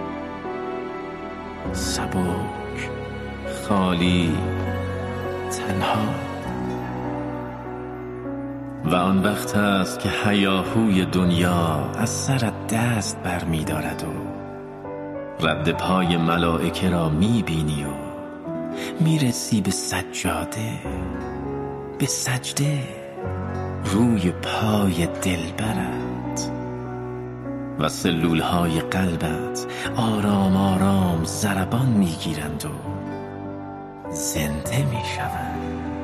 سبک، خالی، تنها. و آن وقت است که هیاهوی دنیا از سرت دست بر می دارد و رد پای ملائکه را میبینی و میرسی به سجاده، به سجده روی پای دلبرت و سلولهای قلبت آرام آرام ضربان میگیرند و زنده میشوند.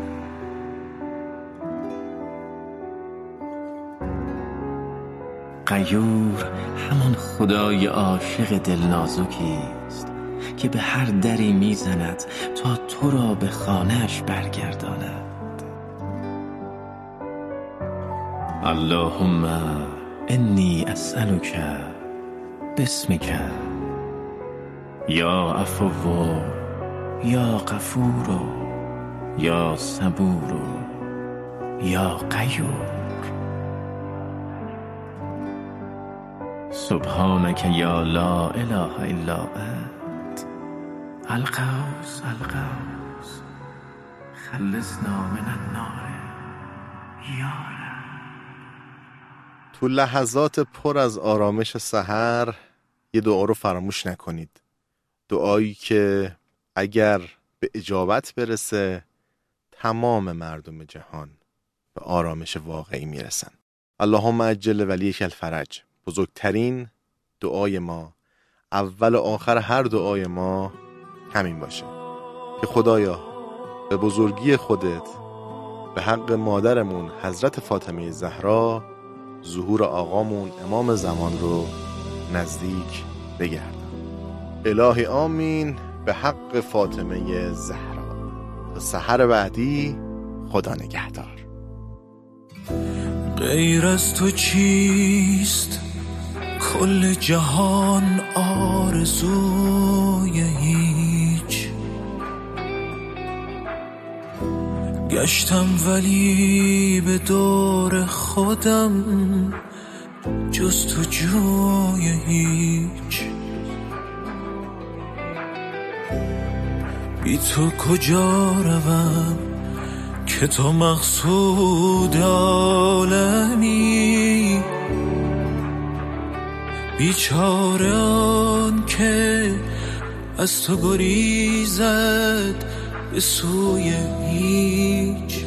غیور همان خدای عاشق دلنازکی است که به هر دری میزند تا تو را به خانه‌اش برگرداند. اللهم انی اسألک باسمک یا عفو یا غفور یا صبور یا غیور. سبحانك یا لا اله الا انت القوس القوس خلصنا من النار یا رب. تو لحظات پر از آرامش سحر یه دعا رو فراموش نکنید. دعایی که اگر به اجابت برسه تمام مردم جهان به آرامش واقعی میرسن. اللهم عجل ولیک الفرج. بزرگترین دعای ما، اول و آخر هر دعای ما همین باشه که خدایا به بزرگی خودت به حق مادرمون حضرت فاطمه زهرا ظهور آقامون امام زمان رو نزدیک بگردن. الهی آمین به حق فاطمه زهرا. تا سحر بعدی خدا نگهدار. غیر از تو چیست کل جهان آرزوی هیچ، گشتم ولی به دور خودم جز تو جوی هیچ. بی تو کجا روم که تو مقصود عالمی، بیچاره آن که از تو گریزد به سوی هیچ.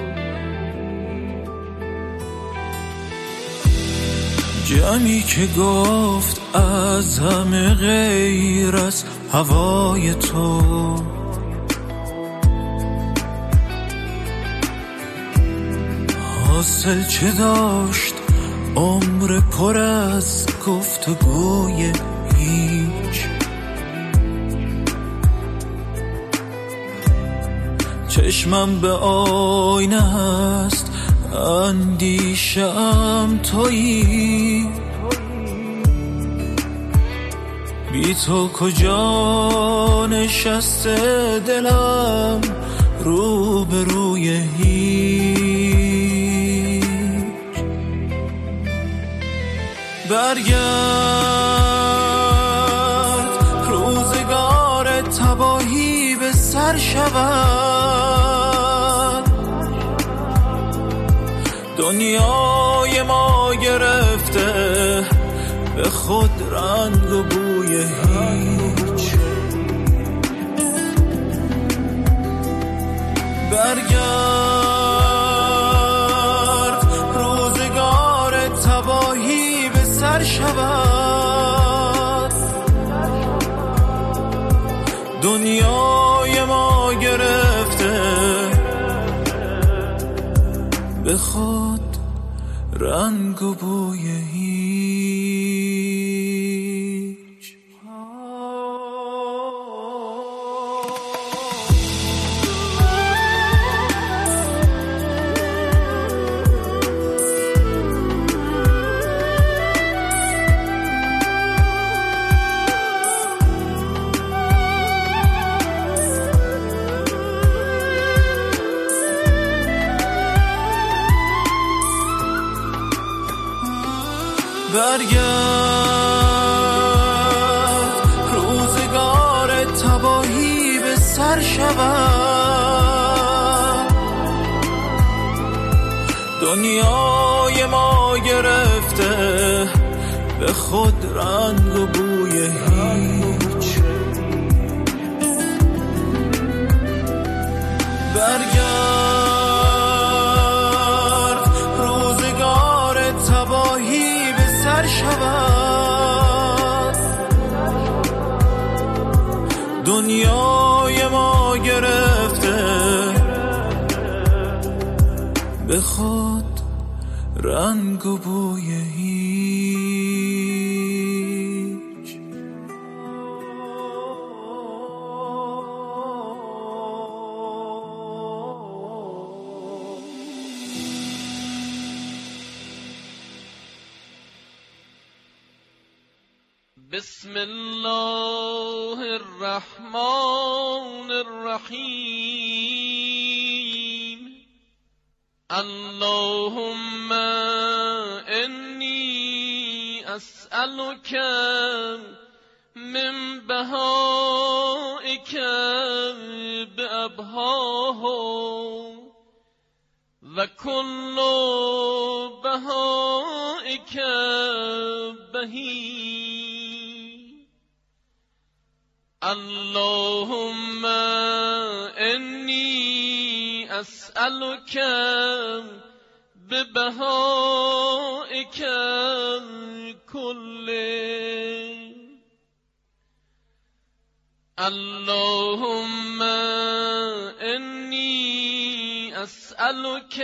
جمعی که گفت از همه غیر از هوای تو، حاصل چه داشت عمر پر از گفتگوی هیچ. چشمم به آینه است اندیشم تویی، بی تو کجا نشسته دلم رو به روی هیچ. برگرد روزگار تباهی به سر شود، دنیای ما گرفته به خود رنگ و بوی هیچ. برگرد روزگار تباهی به سر شود، دنیای ما گرفته به خود رنگ و بوی هیچ. برگرد روزگار تباهی به سر شود، دنیای ما گرفته به خود رنگ و بوی هیچ. دنیای ما گرفته به خود رنگ و بوی هیچ. بسم الله الرحمن الرحیم. اللهم انی اسألک من بهائک بأبهاه و کل بهائک بهی. اللهم انی اسألک ببهائک کله. اللهم انی اسألک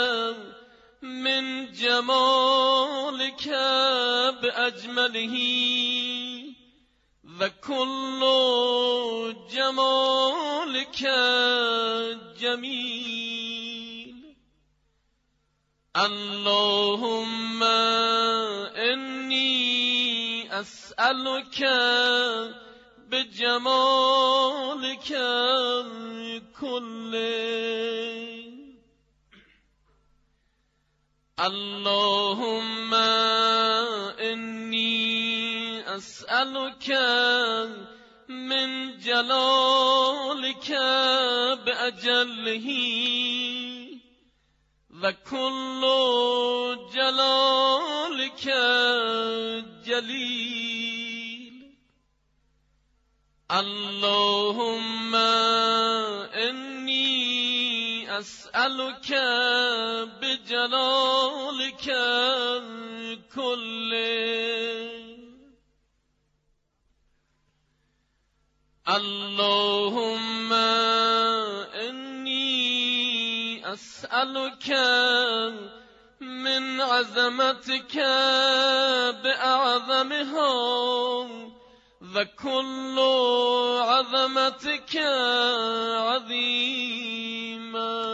من جمالک باجمله و کل جمالک جمیل. اللهم انی اسألک بجمالک کله. اللهم انی اسألک من جلالک بأجله و کل جلالک جلیل. اللهم انی اسألک بجلالک کله. اللهم انی اسألک من عظمتك بأعظمها و کل عظمتك عظیما.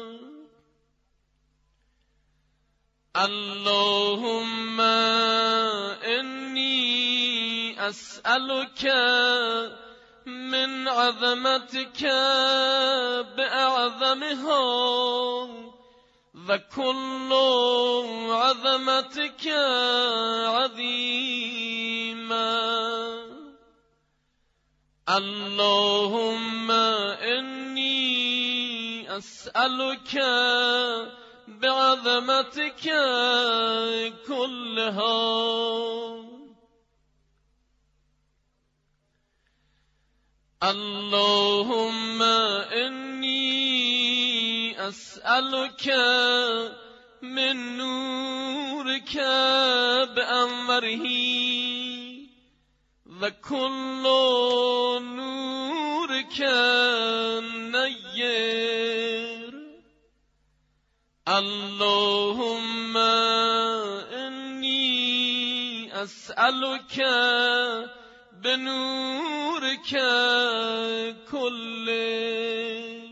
اللهم انی اسألك من عظمتك بأعظمها و کل عظمتك عظیما. اللهم انی اسألك بعظمتك كلها. اللهم انی اسألك من نورك بأنوره و کل نورك نیر. اللهم انی اسألك بنورك كله.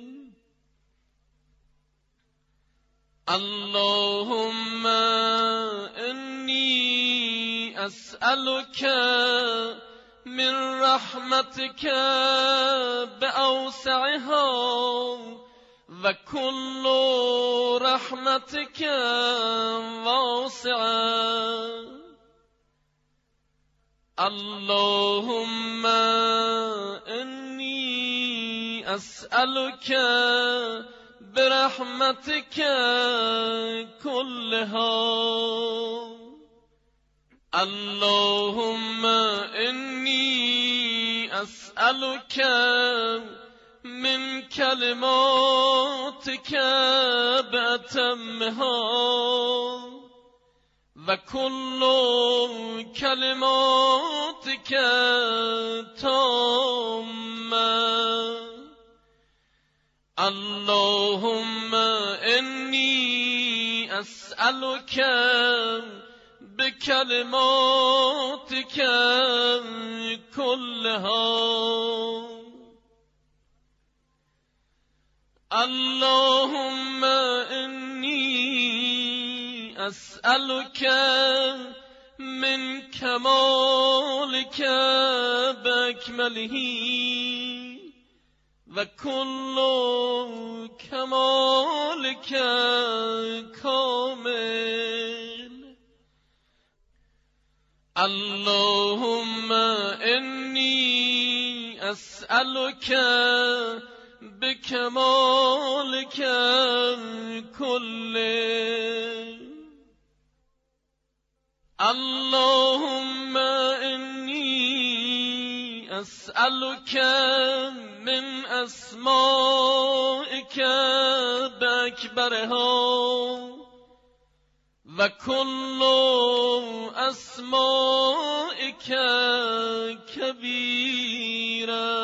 اللهم انی اسألك من رحمتك بأوسعها و کل رحمتك واسعة. اللهم انی اسألك برحمتك كلها. اللهم انی اسألك من كلماتك بأتمها و کل کلماتك تام اللهم إني أسألك بكلماتك كلها اللهم إني أسألك من كمالك بأكمله وكل كمالك كامل اللهم إني أسألك بكمالك كله اللهم إني أسألك من أسمائك بأكبرها وكل أسمائك كبيرا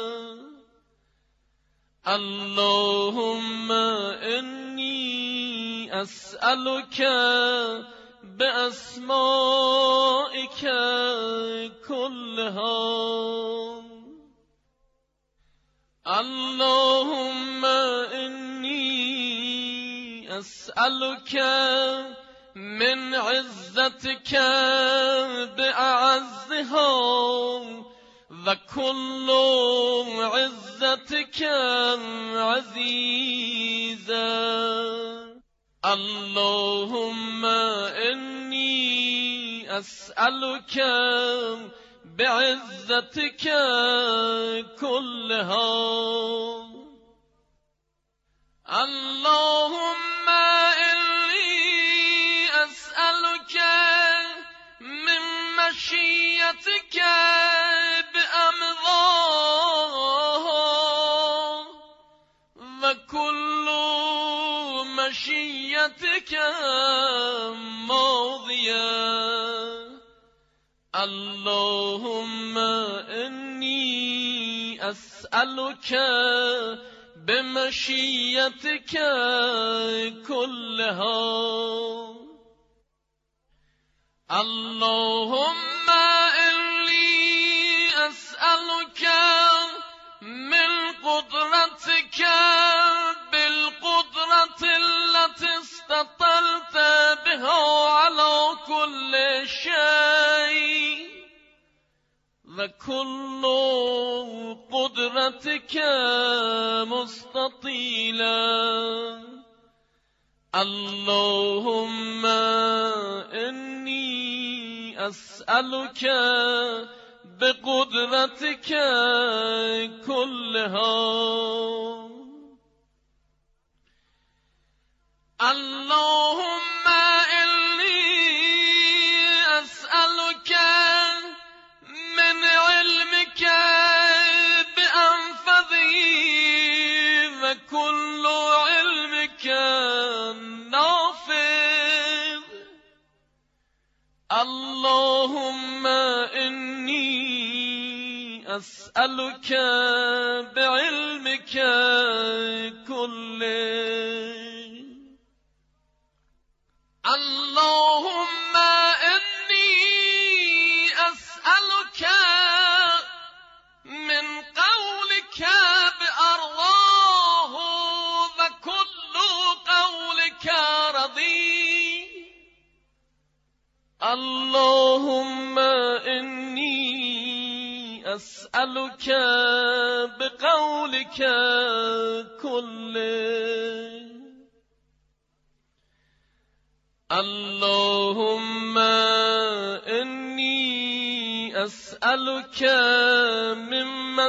اللهم إني أسألك بأسمائك كلها اللهم إني أسألك من عزتك بأعزها وكل عزتك عزيزا اللهم إني أسألك بعزتك كلها اللهم إني أسألك من مشيتك بأمضاها وكل مشيتك ماضية اللهم إني أسألك بمشيتك كلها اللهم إني أسألك من قدرتك بالقدرة التي استطلت بها على كل شيء وكل قدرتك مستطيلا اللهم إني أسألك بقدرتك كلها اللهم إني أسألك من علمك بأنفذه وكل علمك نافذ اللهم إني أسألك بعلمك كله اللهم إني أسألك من قولك بأرضاه وكل قولك رضي اللهم إني أسألك بقولك كله اللهم إني أسألك من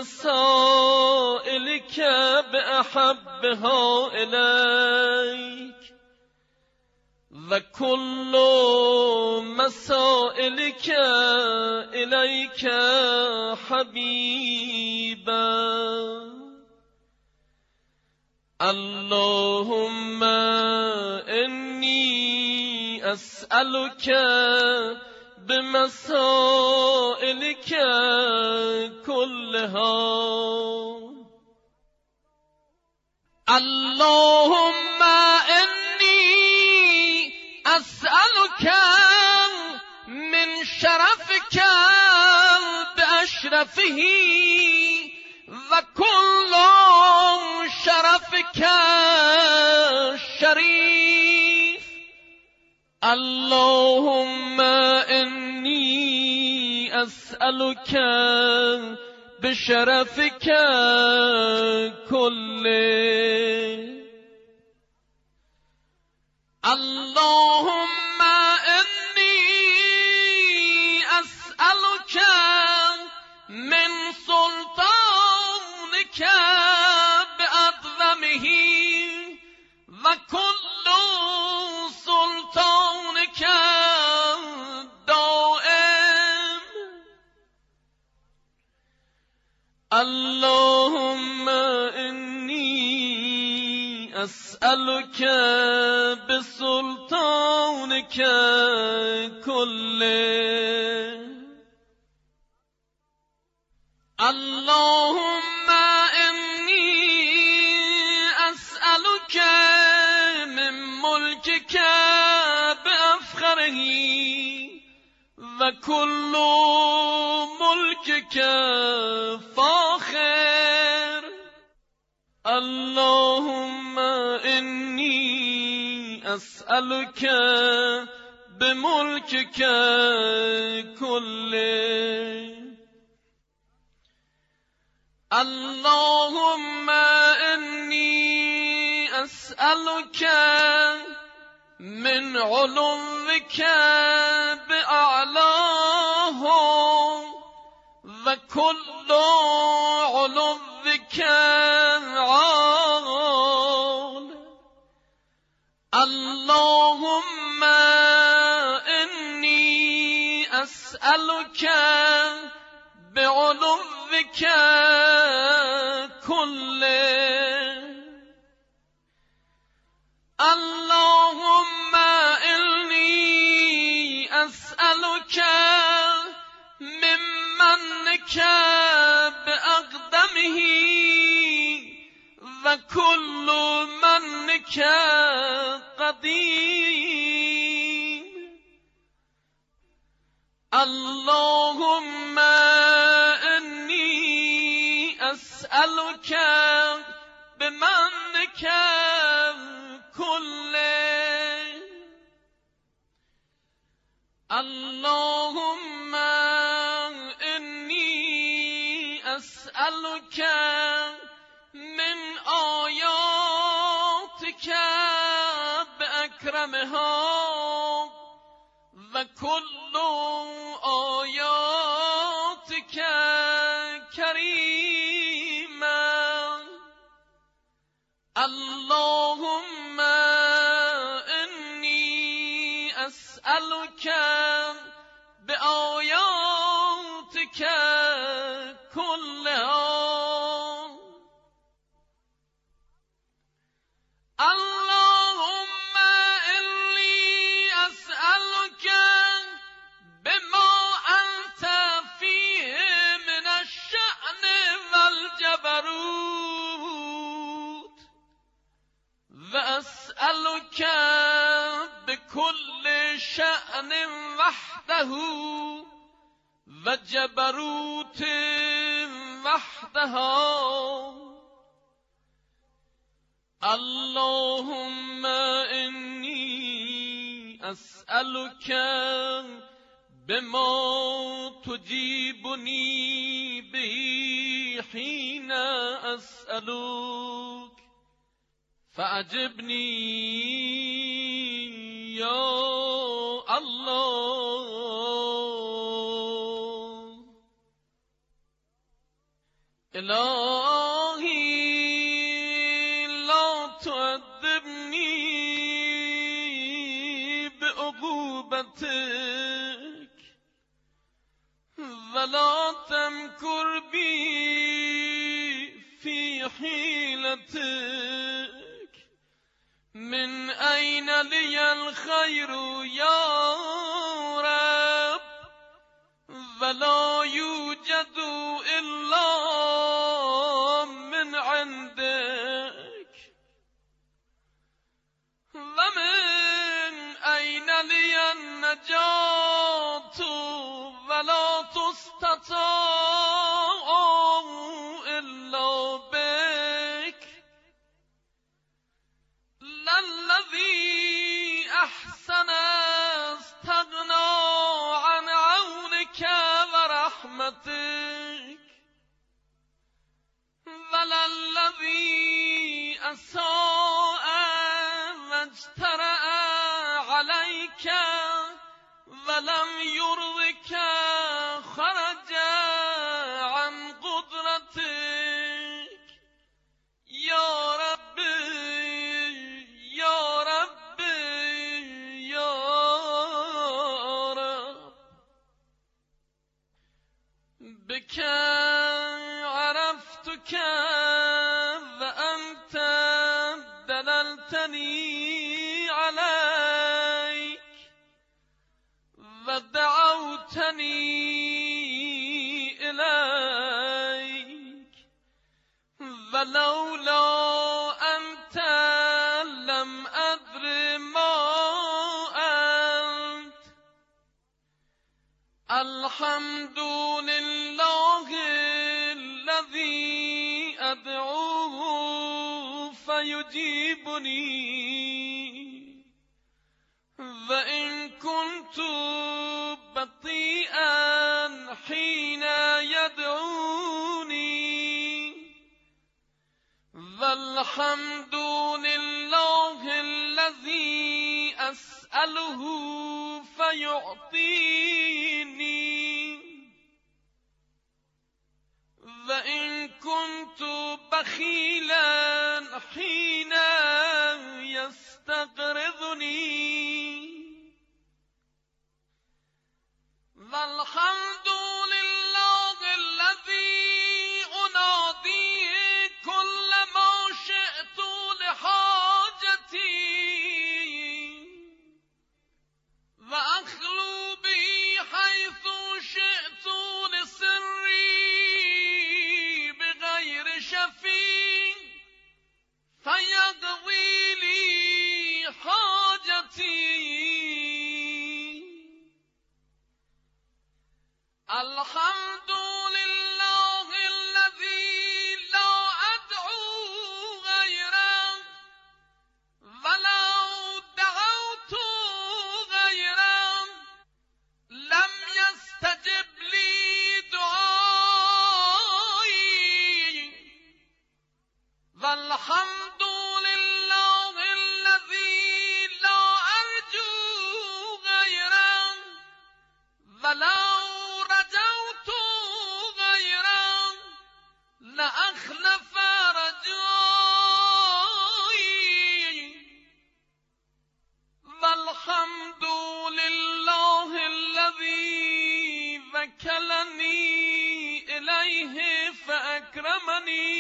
مسائلك بأحبها إليك وكل مسائلك إليك حبيبا اللهم إني أسألك بمسائلك كلها اللهم انی اسألك من شرفك بأشرفه و کل شرفك شریف. اللهم انی اسألك بشرفك كله. اللهم إني أسألك من سلطانك بأعظمه وكل سلطانك دائم. اللهم إني أسألك بسلطانك كله. اللهم إني أسألك من ملكك بأفخره وكل ملكك فاخر. اللهم إني أسألك بملكك كله. اللهم إني أسألك من علوك بأعلاه وكل علوك عال. اللهم إني أسألك بعلوك كله. اللهم إني أسألك من منك بأقدمه وكل منك قديم. اللهم إني أسألك بمنك كله. اللهم إني أسألك من آياتك بأكرمها وكل آياتك كريما. اللهم إني أسألك بآياتك كلها. اللهم إني أسألك بما أنت فيه من الشأن والجبروت وأسألك بكل شأن وحده وجبروت وحدها. اللهم إني أسألك بما تجيبني به حين أسألك فأجبني يا الله. إلهي لا تعذبني بعقوبتك ولا تمكر بي في حيلتك. من أين لي الخير يا رب ولا يوجد إلا من عندك. الذي أساء واجترأ عليك ولم يرضك خرج عن قدرتك يا رب يا رب يا رب بك عرفتك وأنت دللتني عليك ودعوتني إليك ولولا أنت لم أدر ما أنت الحمد لله الذي أدعوه فيجيبني وإن كنت بطيئا حين يدعوني والحمد لله الذي أسأله فيعطيني وإن كنت بخيلا حين يستقرضني والحمد لله الذي أنادي كل ما شئت لحاجتي وأخلو به حيث شئت لسري بغير شفيع فيقضي لي حاجتي الحمد لله الذي لا أدعو غيره ولو دعوت غيره لم يستجب لي دعائي والحمد لله الذي لا أرجو غيره ولو رجوت غيره لأخلف رجائي والحمد لله الذي وكلني إليه فأكرمني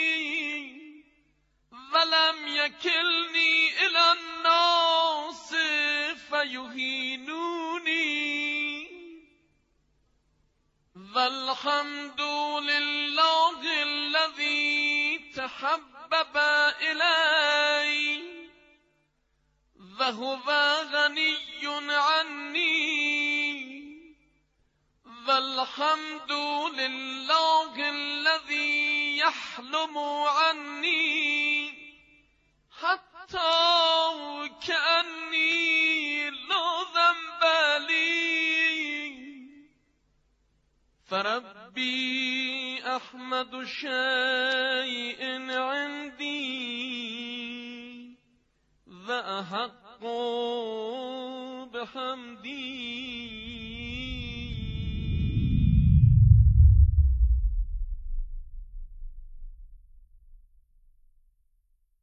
ولم يكلني إلى الناس فيهينوني والحمد لله الذي تحبب إلي وهو غني عني والحمد لله الذي يحلم عني حتى كأني لا ذنب لي فربي أحمد شيء عندي وأحق بحمدي